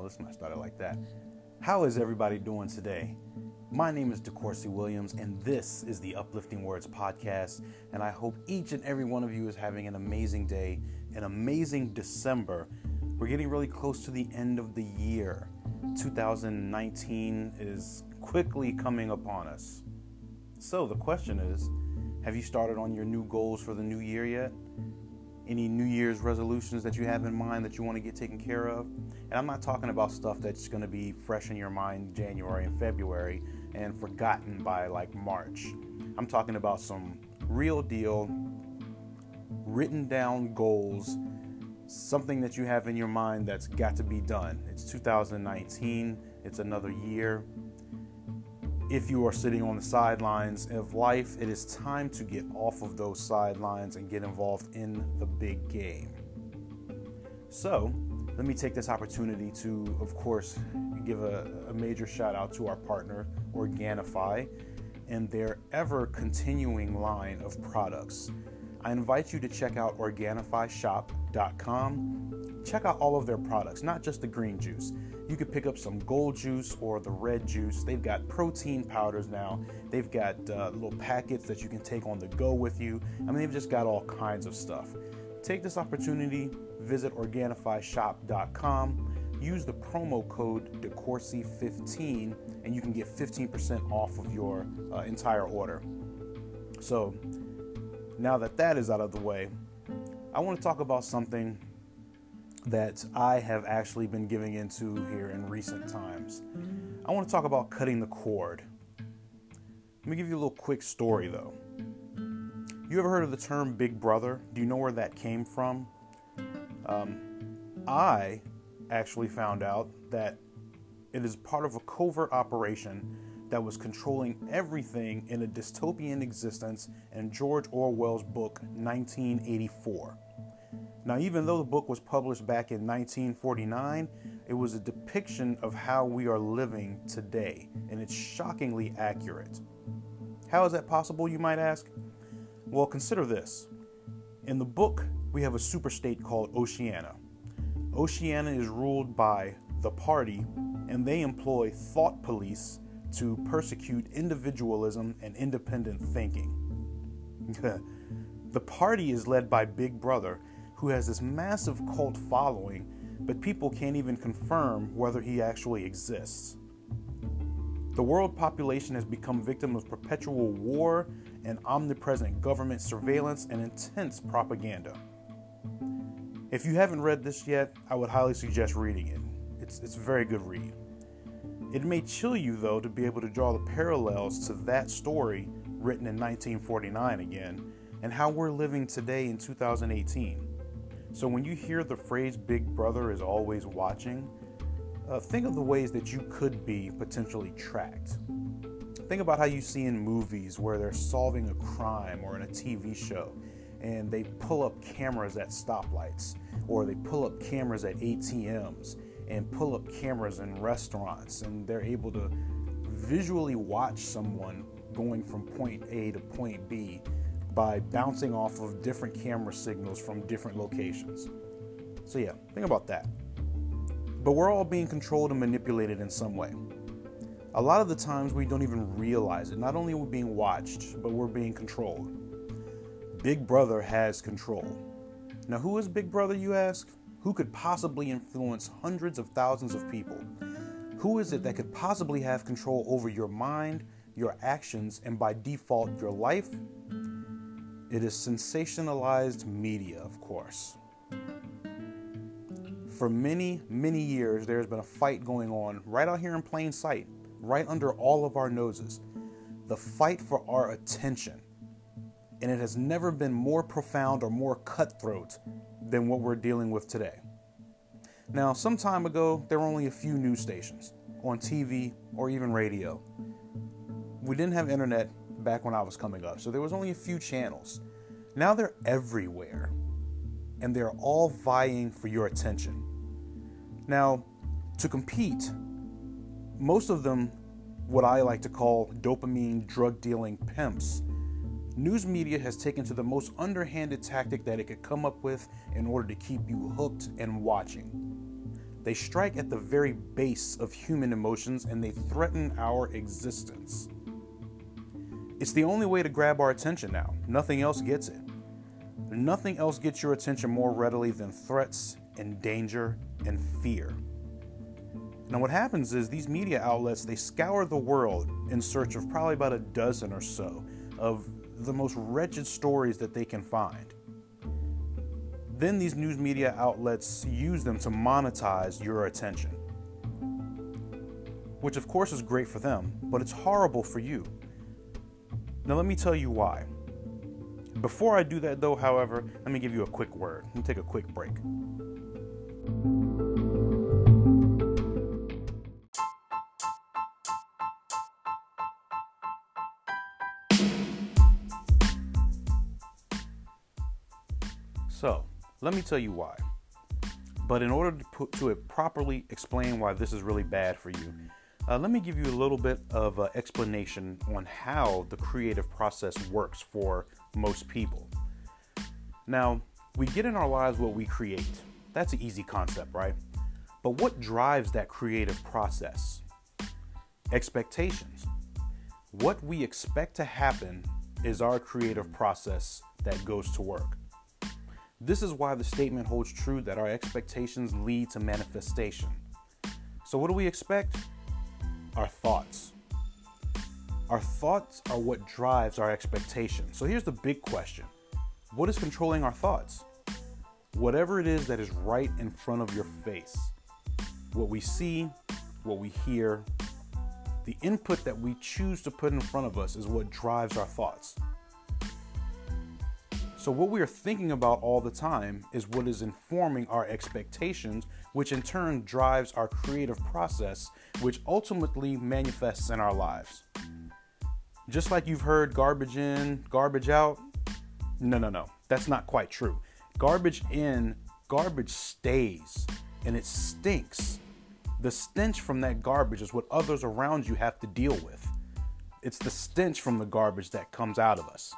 let's not start it like that. How is everybody doing today? My name is DeCourcy Williams, and this is the Uplifting Words Podcast, and I hope each and every one of you is having an amazing day, an amazing December. We're getting really close to the end of the year. 2019 is quickly coming upon us. So the question is, have you started on your new goals for the new year yet? Any New Year's resolutions that you have in mind that you want to get taken care of? And I'm not talking about stuff that's going to be fresh in your mind January and February and forgotten by like March. I'm talking about some real deal, written down goals, something that you have in your mind that's got to be done. It's 2019. It's another year. If you are sitting on the sidelines of life, it is time to get off of those sidelines and get involved in the big game. So, let me take this opportunity to, of course, give a major shout out to our partner, Organifi, and their ever-continuing line of products. I invite you to check out OrganifiShop.com. Check out all of their products, not just the green juice. You could pick up some gold juice or the red juice. They've got protein powders now. They've got little packets that you can take on the go with you. I mean, they've just got all kinds of stuff. Take this opportunity, visit OrganifiShop.com, use the promo code DeCourcy15, and you can get 15% off of your entire order. So, now that is out of the way, I want to talk about something that I have actually been giving into here in recent times. I want to talk about cutting the cord. Let me give you a little quick story though. You ever heard of the term Big Brother? Do you know where that came from? I actually found out that it is part of a covert operation that was controlling everything in a dystopian existence in George Orwell's book 1984. Now, even though the book was published back in 1949, it was a depiction of how we are living today, and it's shockingly accurate. How is that possible, you might ask? Well, consider this. In the book, we have a superstate called Oceania. Oceania is ruled by the Party, and they employ thought police to persecute individualism and independent thinking. The Party is led by Big Brother, who has this massive cult following, but people can't even confirm whether he actually exists. The world population has become victim of perpetual war and omnipresent government surveillance and intense propaganda. If you haven't read this yet, I would highly suggest reading it. It's a very good read. It may chill you, though, to be able to draw the parallels to that story written in 1949 again, and how we're living today in 2018. So when you hear the phrase Big Brother is always watching, think of the ways that you could be potentially tracked. Think about how you see in movies where they're solving a crime or in a TV show, and they pull up cameras at stoplights, or they pull up cameras at ATMs, and pull up cameras in restaurants, and they're able to visually watch someone going from point A to point B by bouncing off of different camera signals from different locations. So yeah, think about that. But we're all being controlled and manipulated in some way. A lot of the times we don't even realize it. Not only are we being watched, but we're being controlled. Big Brother has control. Now, who is Big Brother, you ask? Who could possibly influence hundreds of thousands of people? Who is it that could possibly have control over your mind, your actions, and by default, your life? It is sensationalized media, of course. For many, many years, there's been a fight going on right out here in plain sight, right under all of our noses. The fight for our attention. And it has never been more profound or more cutthroat than what we're dealing with today. Now, some time ago, there were only a few news stations on TV or even radio. We didn't have internet back when I was coming up, so there was only a few channels. Now they're everywhere, and they're all vying for your attention. Now, to compete, most of them, what I like to call dopamine drug-dealing pimps, news media has taken to the most underhanded tactic that it could come up with in order to keep you hooked and watching. They strike at the very base of human emotions and they threaten our existence. It's the only way to grab our attention now. Nothing else gets it. Nothing else gets your attention more readily than threats and danger and fear. Now what happens is these media outlets, they scour the world in search of probably about a dozen or so of the most wretched stories that they can find. Then these news media outlets use them to monetize your attention, which of course is great for them, but it's horrible for you. Now let me tell you why. Before I do that though, however, let me give you a quick word. Let me take a quick break. So, let me tell you why. But in order to properly explain why this is really bad for you, let me give you a little bit of an explanation on how the creative process works for most people. Now, we get in our lives what we create. That's an easy concept, right? But what drives that creative process? Expectations. What we expect to happen is our creative process that goes to work. This is why the statement holds true that our expectations lead to manifestation. So what do we expect? Our thoughts. Our thoughts are what drives our expectations. So here's the big question. What is controlling our thoughts? Whatever it is that is right in front of your face. What we see, what we hear, the input that we choose to put in front of us is what drives our thoughts. So what we are thinking about all the time is what is informing our expectations, which in turn drives our creative process, which ultimately manifests in our lives. Just like you've heard garbage in, garbage out. No. That's not quite true. Garbage in, garbage stays, and it stinks. The stench from that garbage is what others around you have to deal with. It's the stench from the garbage that comes out of us.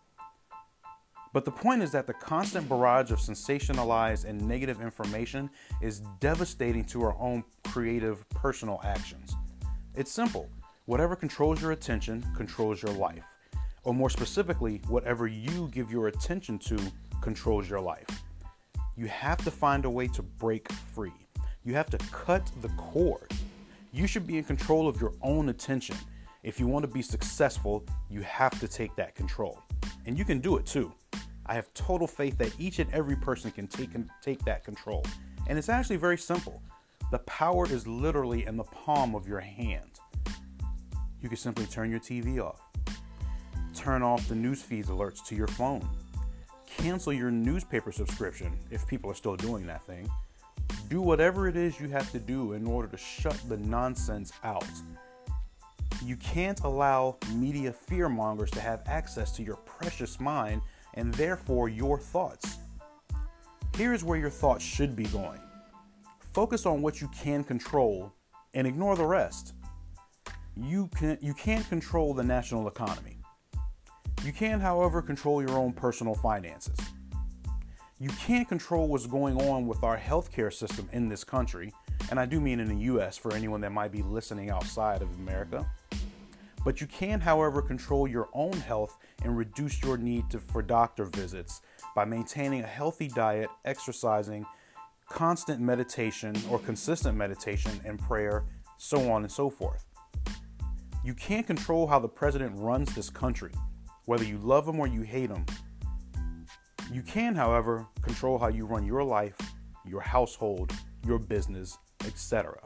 But the point is that the constant barrage of sensationalized and negative information is devastating to our own creative personal actions. It's simple. Whatever controls your attention controls your life. Or more specifically, whatever you give your attention to controls your life. You have to find a way to break free. You have to cut the cord. You should be in control of your own attention. If you want to be successful, you have to take that control. And you can do it too. I have total faith that each and every person can take that control. And it's actually very simple. The power is literally in the palm of your hand. You can simply turn your TV off. Turn off the newsfeed alerts to your phone. Cancel your newspaper subscription if people are still doing that thing. Do whatever it is you have to do in order to shut the nonsense out. You can't allow media fearmongers to have access to your precious mind and therefore your thoughts. Here's where your thoughts should be going. Focus on what you can control and ignore the rest. You can't control the national economy. You can, however, control your own personal finances. You can't control what's going on with our healthcare system in this country, and I do mean in the U.S. for anyone that might be listening outside of America. But you can, however, control your own health and reduce your need for doctor visits by maintaining a healthy diet, exercising, constant meditation or consistent meditation and prayer, so on and so forth. You can't control how the president runs this country, whether you love him or you hate him. You can, however, control how you run your life, your household, your business, etc.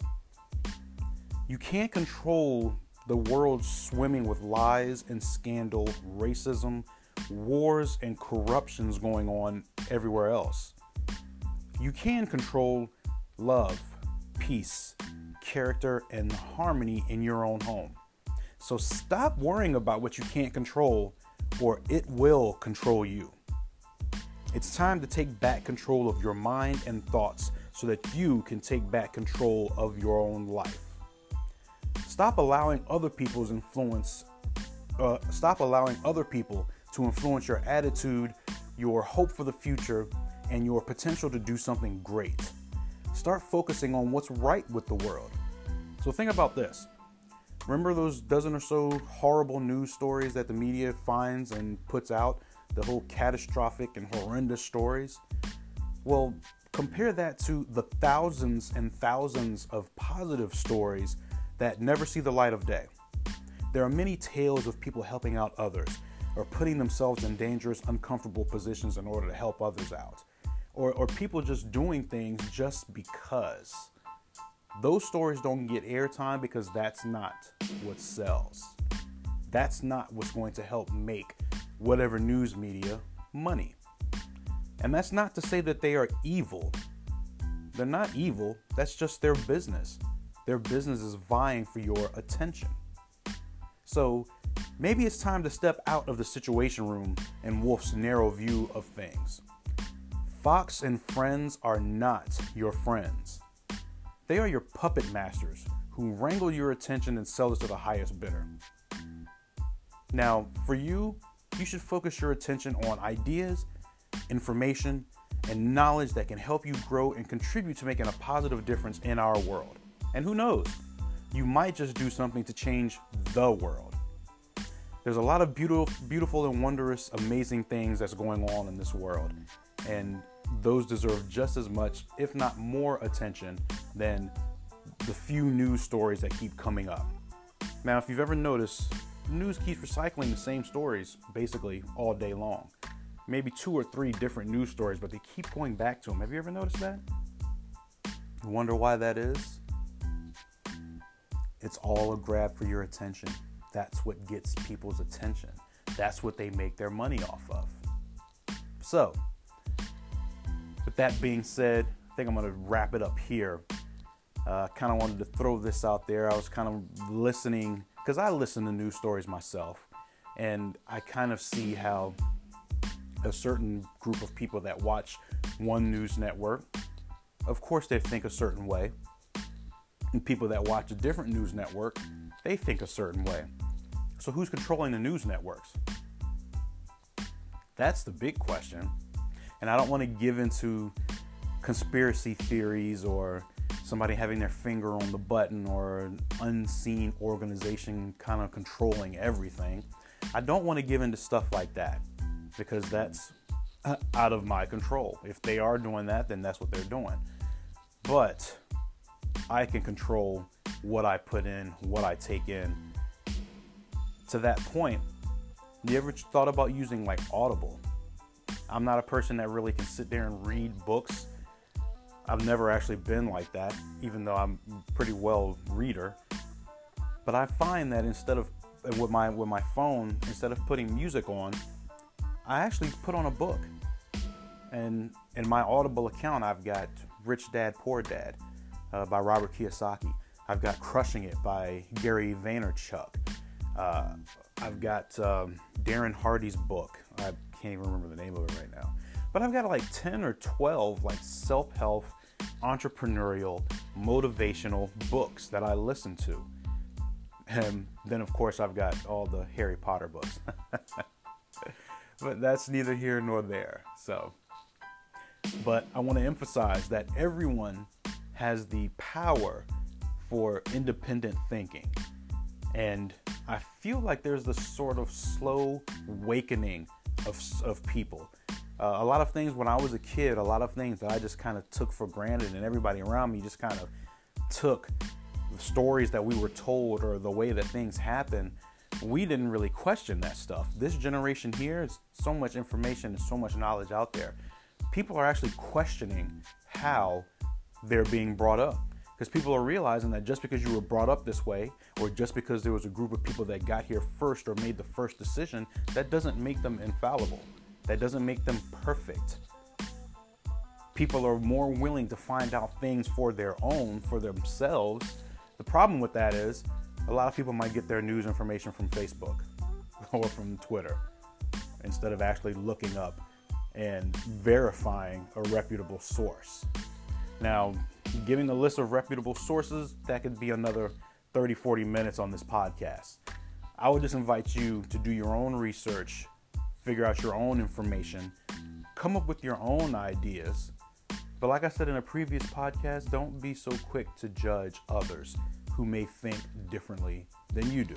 You can't control the world swimming with lies and scandal, racism, wars, and corruptions going on everywhere else. You can control love, peace, character, and harmony in your own home. So stop worrying about what you can't control, or it will control you. It's time to take back control of your mind and thoughts so that you can take back control of your own life. Stop allowing other people to influence your attitude, your hope for the future, and your potential to do something great. Start focusing on what's right with the world. So think about this. Remember those dozen or so horrible news stories that the media finds and puts out? The whole catastrophic and horrendous stories? Well, compare that to the thousands and thousands of positive stories that never see the light of day. There are many tales of people helping out others or putting themselves in dangerous, uncomfortable positions in order to help others out. Or people just doing things just because. Those stories don't get airtime because that's not what sells. That's not what's going to help make whatever news media money. And that's not to say that they are evil. They're not evil. That's just their business. Their business is vying for your attention. So maybe it's time to step out of the Situation Room and Wolf's narrow view of things. Fox and Friends are not your friends. They are your puppet masters who wrangle your attention and sell it to the highest bidder. Now, for you, you should focus your attention on ideas, information, and knowledge that can help you grow and contribute to making a positive difference in our world. And who knows, you might just do something to change the world. There's a lot of beautiful and wondrous, amazing things that's going on in this world. And those deserve just as much, if not more, attention than the few news stories that keep coming up. Now, if you've ever noticed, the news keeps recycling the same stories basically all day long. Maybe 2 or 3 different news stories, but they keep going back to them. Have you ever noticed that? You wonder why that is? It's all a grab for your attention. That's what gets people's attention. That's what they make their money off of. So, with that being said, I think I'm going to wrap it up here. Kind of wanted to throw this out there. I was kind of listening, because I listen to news stories myself, and I kind of see how a certain group of people that watch one news network, of course they think a certain way. And people that watch a different news network, they think a certain way. So who's controlling the news networks? That's the big question. And I don't want to give into conspiracy theories or somebody having their finger on the button or an unseen organization kind of controlling everything. I don't want to give into stuff like that because that's out of my control. If they are doing that, then that's what they're doing. But I can control what I put in, what I take in. To that point, you ever thought about using like Audible? I'm not a person that really can sit there and read books. I've never actually been like that, even though I'm a pretty well reader. But I find that instead of with my phone, instead of putting music on, I actually put on a book. And in my Audible account, I've got Rich Dad, Poor Dad by Robert Kiyosaki. I've got Crushing It by Gary Vaynerchuk. I've got Darren Hardy's book. I can't even remember the name of it right now. But I've got like 10 or 12 like self-help, entrepreneurial, motivational books that I listen to. And then, of course, I've got all the Harry Potter books. But that's neither here nor there. But I want to emphasize that everyone has the power for independent thinking. And I feel like there's this sort of slow awakening of people. A lot of things when I was a kid, a lot of things that I just kind of took for granted, and everybody around me just kind of took the stories that we were told or the way that things happen. We didn't really question that stuff. This generation here is so much information and so much knowledge out there. People are actually questioning how they're being brought up. Because people are realizing that just because you were brought up this way, or just because there was a group of people that got here first or made the first decision, that doesn't make them infallible. That doesn't make them perfect. People are more willing to find out things for their own, for themselves. The problem with that is a lot of people might get their news information from Facebook or from Twitter instead of actually looking up and verifying a reputable source. Now, giving a list of reputable sources, that could be another 30, 40 minutes on this podcast. I would just invite you to do your own research, figure out your own information, come up with your own ideas, But like I said in a previous podcast, don't be so quick to judge others who may think differently than you do.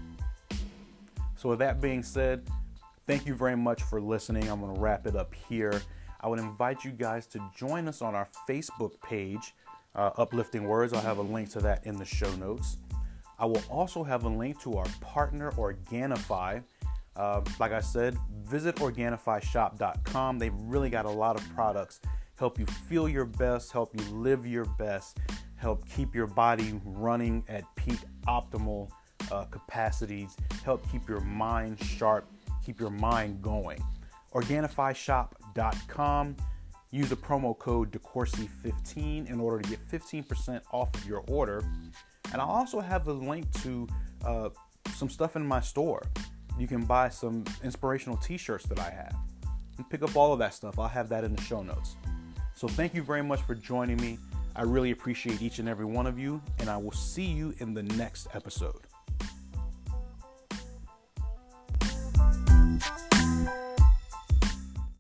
So with that being said, thank you very much for listening. I'm going to wrap it up here. I would invite you guys to join us on our Facebook page, Uplifting Words. I'll have a link to that in the show notes. I will also have a link to our partner, Organifi. Like I said, visit OrganifiShop.com. They've really got a lot of products. Help you feel your best, help you live your best, help keep your body running at peak optimal capacities, help keep your mind sharp, keep your mind going. OrganifiShop.com. Use the promo code DeCourcy15 in order to get 15% off of your order. And I'll also have a link to some stuff in my store. You can buy some inspirational t-shirts that I have and pick up all of that stuff. I'll have that in the show notes. So thank you very much for joining me. I really appreciate each and every one of you, and I will see you in the next episode.